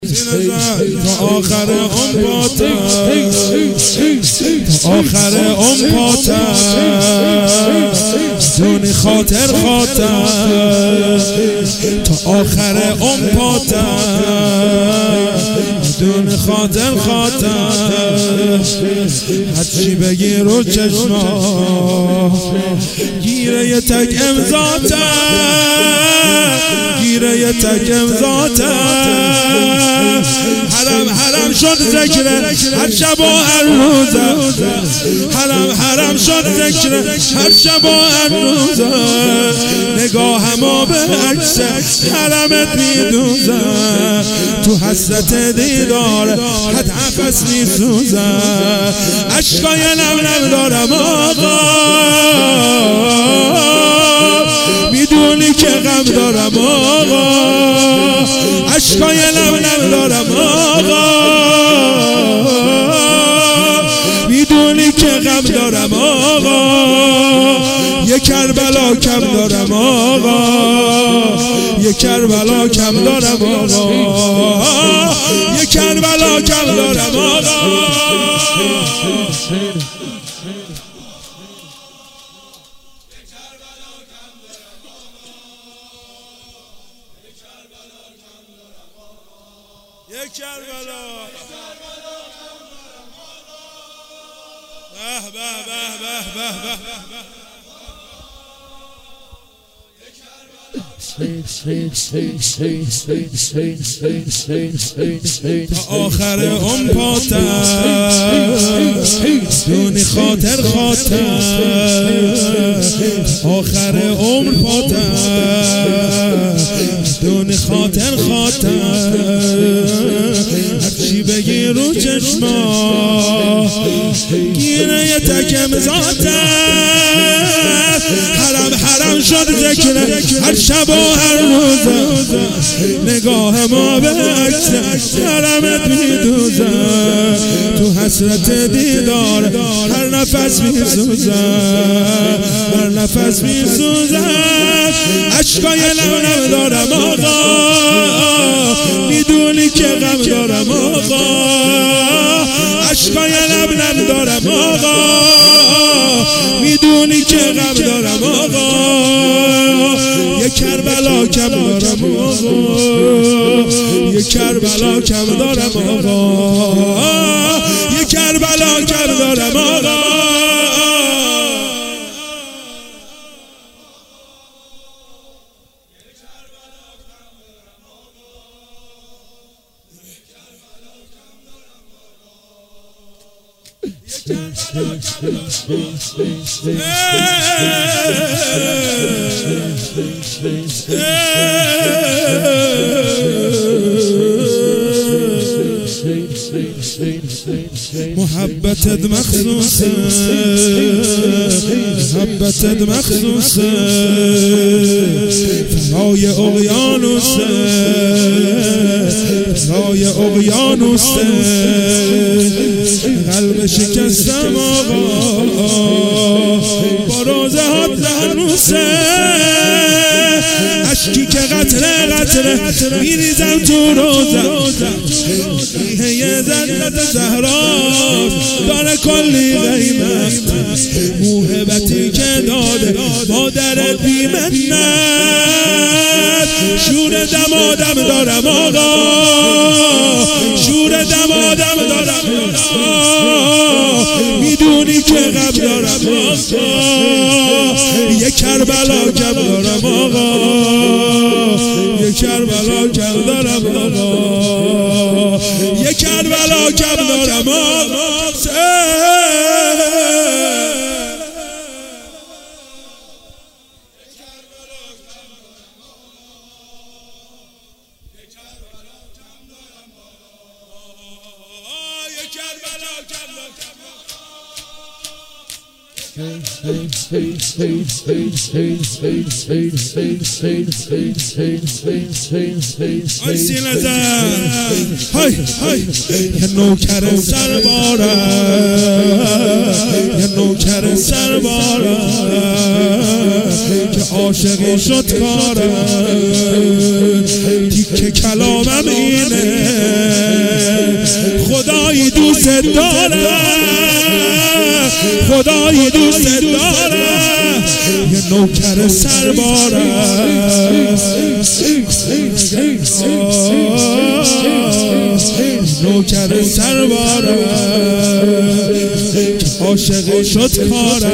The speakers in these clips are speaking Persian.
تا آخر عمر پاتم، تا آخر عمر پاتم، دون خاطر خاطم، تا آخر عمر پاتم، دون خاطر خاطم. هرچی بگی رو چشما گیره یه تک امضاتم، گیره یه تک امضاتم. حرم شد ذکره هر شب و هر روزه، حرم شد ذکره هر شب و هر روزه. نگاهما به عکس حرمت میدوزه، تو حسرت دیدار حد نفس میسوزه. عشقای لب دارم آقا، میدونی که غم دارم آقا. عشقای لب دارم آقا، میدونی که غم دارم آقا. یه کربلا کم دارم آقا، یه کربلا کم دارم آقا، یه کربلا کم دارم آقا. یک کربلا به به به به به. تا آخر عمر پاتم، دون خاطر خاطم. آخر عمر پاتم، دون خاطر خاطم. هرچی بگی رو چشما گیره یه تک امضاتم. حرم شد ذکره هر شب و هر روزه. نگاه ما به عکس حرمت میدوزه، تو حسرت دیدار هر نفس میسوزه، هر نفس میسوزه. عشقای لب دارم آقا، میدونی که غم دارم آقا. عشقای لب دارم آقا، میدونی که غم دارم آقا. یه کربلا کم دارم آقا، یه کربلا کم دارم آقا، یه کربلا کم دارم آقا. محبتت مخصوصه، محبتت مخصوصه. فضای اقیانوسه، فضای اقیانوسه. قلب شکستم آقا، با روزه هات زهنوسه. عشقی که قطره قطره میریزم تو روزه. یه زنت زهرا داره کلی قیمت، موهبتی که داده مادرت بی منت. شور دمادم دارم آقا، شور دمادم دارم آقا. میدونی که غم دارم آقا، یه کربلا کم دارم آقا، یه کربلا کم دارم آقا، یه کربلا کم دارم آقا. آی سینزن های های یه نوکر سربارم، یه نوکر سربارم که عاشقی شد کارم. که کلامم اینه خدایی دوست داره خدایی دوست داره یه نوکر سرباره نوکر سرباره عاشق شد کاره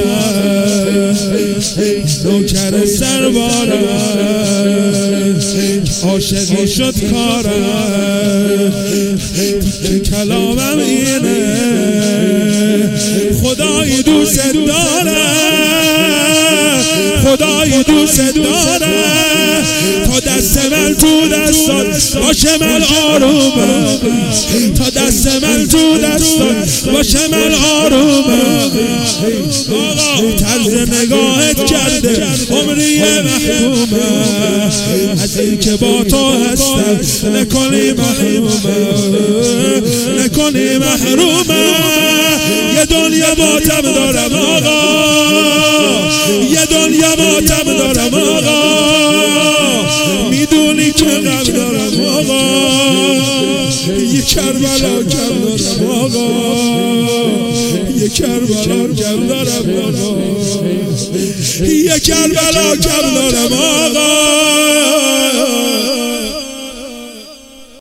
نوکر سرباره عاشق شد کاره که کلامم اینه خدایی دوست داره خدایی دوست داره تا دست من تو دستات باشه من آرومه تا دست من تو دستات باشه من آرومه آقا طرز نگاهت کرده عمری محرومه از این که با تو هستم نکنی محرومه نکنی محرومه یه دنیا ماتم دارم آقا یه دنیا ماتم دارم آقا میدونی که غم دارم آقا یه کربلا کم دارم آقا یه کربلا کم دارم آقا یه کربلا کم دارم آقا